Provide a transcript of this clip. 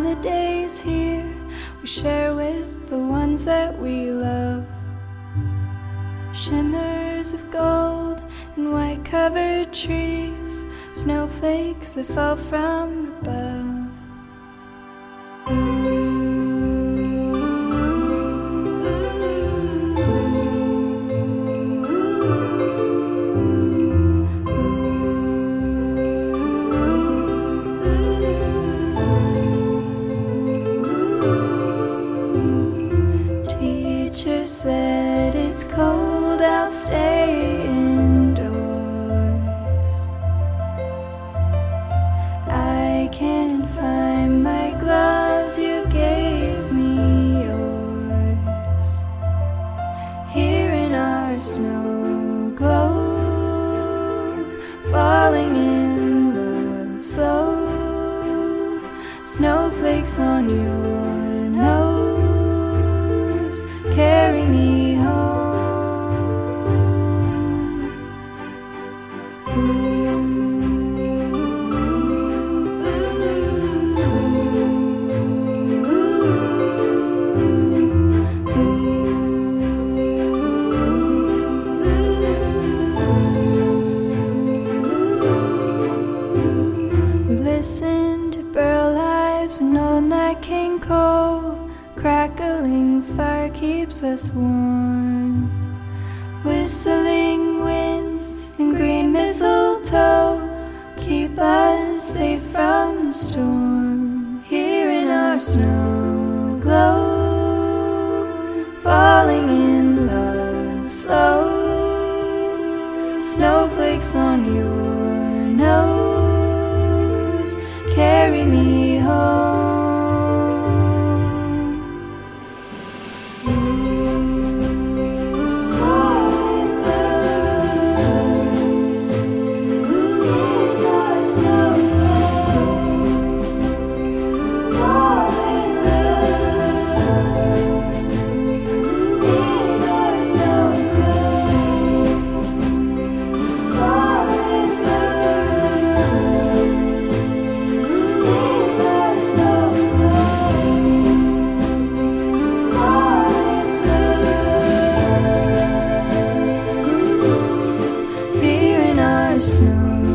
holidays here we share with the ones that we love. Shimmers of gold and white covered trees, snowflakes that fall from above. Teacher said it's cold, I'll stay indoors. I can't find my gloves, you gave me yours. Here in our snow globe, falling in love slow. Snowflakes on your nose, carry me home. We listen to burl lives and old Nat King Cole. Crackling fire keeps us warm. Whistling winds and green mistletoe keep us safe from the storm. Here in our snow globe, falling in love slow. Snowflakes on your nose, carry me home. Snow